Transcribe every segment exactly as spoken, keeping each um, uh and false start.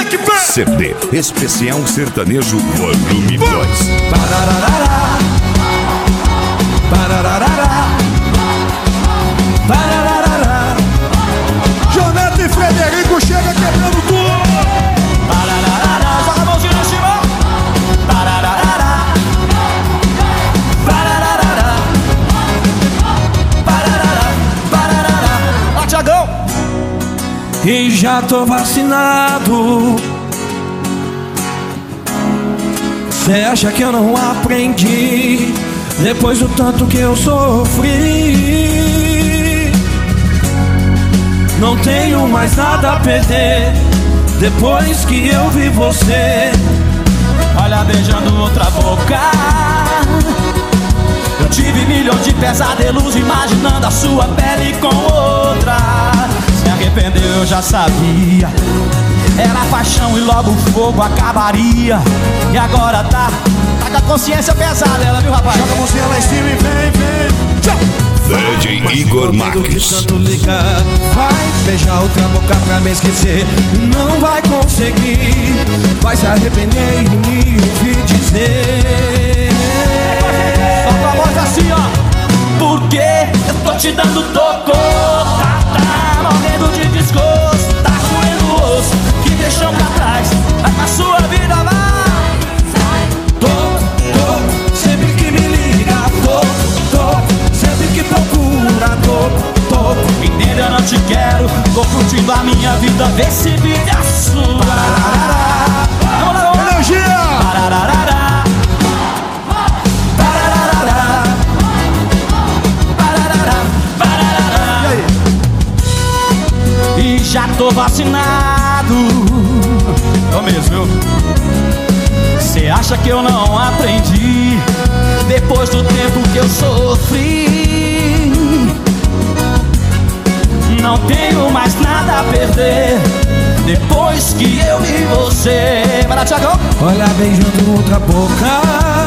que vem! C D Especial Sertanejo Volume dois. Parararará, parararará, parararará. Jonathan e Frederico chega quebrando tudo. Parararará, joga a mãozinha em cima. Parararará, parararará, parararará, parararará. Ó, Thiagão! E já tô vacinado. Cê acha que eu não aprendi depois do tanto que eu sofri? Não tenho mais nada a perder depois que eu vi você. Olha, beijando outra boca. Eu tive milhões de pesadelos imaginando a sua pele com outra. Se arrependeu, eu já sabia. Era paixão e logo o fogo acabaria. E agora tá, tá com a consciência pesada ela, viu, rapaz? Joga a mãozinha lá em cima e vem, vem. Tchau! D J Igor Marques. Tanto ligar, vai beijar outra boca pra me esquecer. Não vai conseguir, vai se arrepender e me ouvir dizer. Solta a voz assim, ó. Porque eu tô te dando toco. Tá, tá morrendo de desgosto. Tá doendo o osso que deixou pra trás. Vai pra sua vida, vai. Tô, tô, sempre que me liga. Tô, tô, sempre que procura. Tô, tô. Entenda, eu não te quero. Tô curtindo a minha vida, vê se vive a sua. Parararará. Vamos lá, vamos lá. Energia! Parararará. Parararará. Parararará. Parararará. E aí? E já tô vacinado. Tô mesmo, viu? Cê acha que eu não aprendi depois do tempo que eu sofri? Não tenho mais nada a perder depois que eu vi você. Vai lá, Thiagão. Olha, beijando outra boca.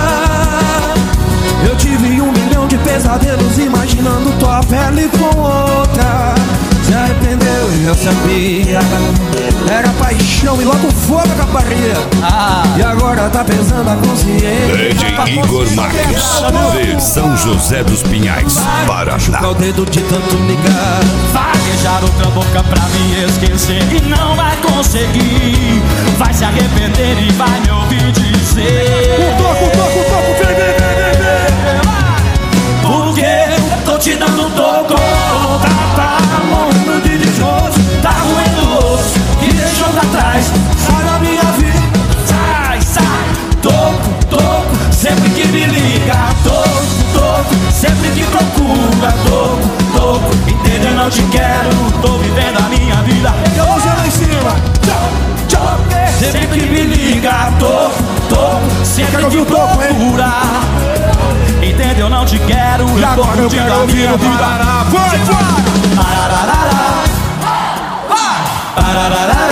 Eu tive um milhão de pesadelos imaginando tua pele com outra. Se arrependeu e eu sabia. Era paixão e logo fogo acabaria. Ah. E agora tá pesando a consciência. D J Igor Marques, de São José dos Pinhais, Paraná. Machucar o dedo de tanto ligar. Vai beijar outra boca pra me esquecer e não vai conseguir. Vai se arrepender e vai me ouvir dizer. O toco, o toco, o toco, vem, vem, vem, vem, vem. Porque eu tô te dando toco. Tá, tá morrendo de desgosto. Tá doendo o osso que deixou pra trás. Sai da minha vida. Sai, sai. Toco, toco, sempre que me liga. Toco, toco, sempre que procura. Toco, toco, entende, eu não te quero. Tô vivendo a minha vida. Eu vou lá em cima. Tchau, tchau. Sempre que me liga. Toco, toco, sempre que procura. Entende, eu não te quero. E agora eu quero ouvir o Parará. Vai, vai. Parararará. Parararará.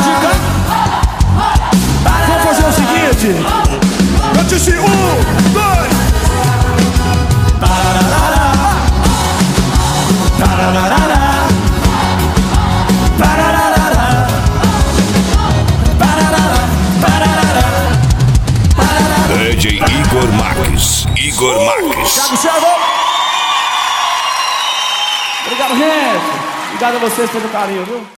Vamos fazer o seguinte. Eu disse um, dois. Parararará. Parararará. Parararará. Parararará. Parararará. D J Igor Marques. Igor Marques. Thiago, Thiago. Obrigado, gente. Obrigado a vocês pelo carinho, viu?